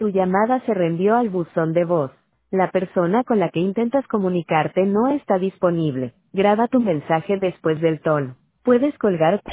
Tu llamada se reenvió al buzón de voz. La persona con la que intentas comunicarte no está disponible. Graba tu mensaje después del tono. Puedes colgar.